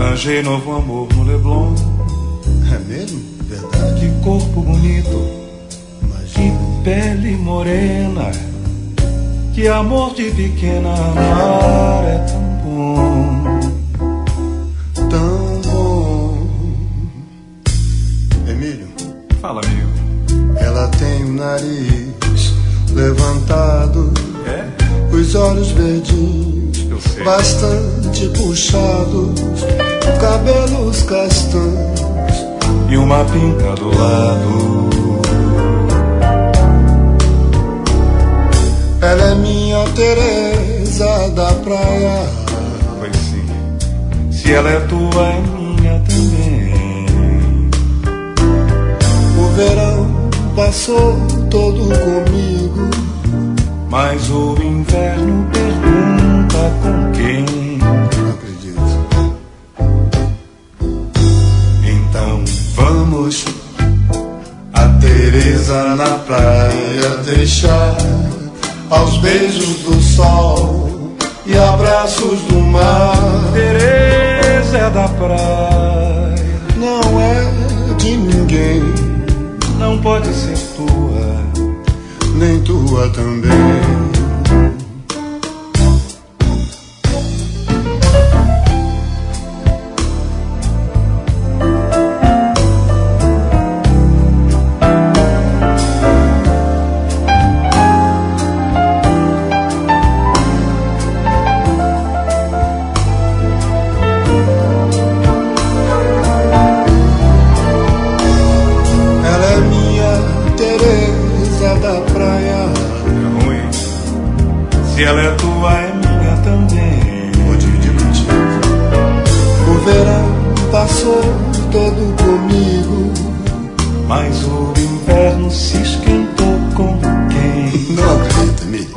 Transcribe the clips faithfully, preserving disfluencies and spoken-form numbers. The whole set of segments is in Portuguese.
Arranjei novo amor no Leblon. É mesmo? Verdade? Que corpo bonito, Imagina. que pele morena. Que amor de pequena, amar é tão bom. Tão bom. Emílio. Fala, amigo. Ela tem o nariz levantado, É? os olhos verdinhos, Eu sei. bastante puxados, cabelos castanhos E uma pinta do lado. Ela é minha Teresa da praia. Pois sim. Se ela é tua, é minha também. O verão passou todo comigo, Mas o inverno pergunta com quem. não acredito. Então Vamos a Teresa na praia deixar aos beijos do sol e abraços do mar. Teresa é da praia, Não é de ninguém, não pode ser tua. nem tua também. Ela é minha Teresa da praia. É ruim. Se ela é tua, é minha também. Vou dividir contigo. O verão passou todo comigo, Mas o inverno se esquentou com quem? não acredito, Emílio.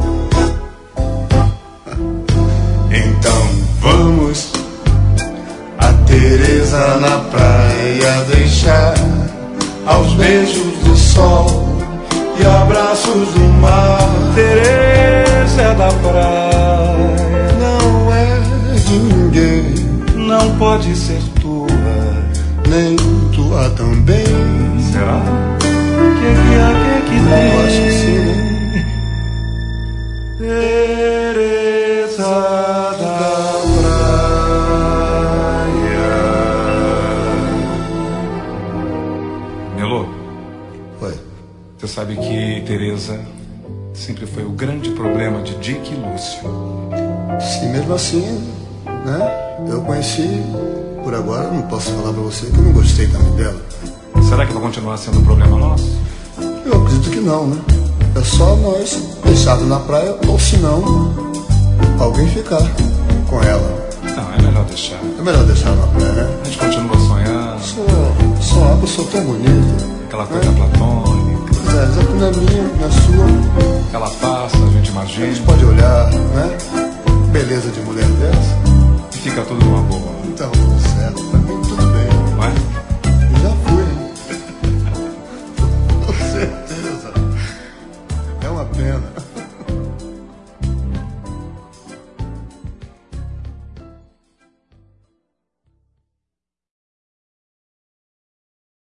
Então vamos a Teresa na praia deixar aos beijos do sol e abraços do mar. Teresa é da praia, Não é de ninguém, não pode ser tua. nem tua também. Será? Que que há, que que tem? Eu acho que sim, né? Teresa da praia. Melô, Oi. você sabe que Teresa sempre foi o grande problema de Dick e Lúcio. Sim, mesmo assim, né? Eu conheci, por agora não posso falar pra você que eu não gostei também dela. Será que vai continuar sendo um problema nosso? Eu acredito que não, né? É só nós deixarmos na praia ou se não, alguém ficar com ela. Não, é melhor deixar. É melhor deixar na praia, né? A gente continua sonhando, Só, só água, sou tão bonita. aquela coisa platônica, Pois é, já que não é minha, não é sua, ela passa, a gente a imagina, gente pode olhar, né? Beleza de mulher dessa. e fica tudo numa boa, Então, tudo certo, pra mim tudo bem. não é?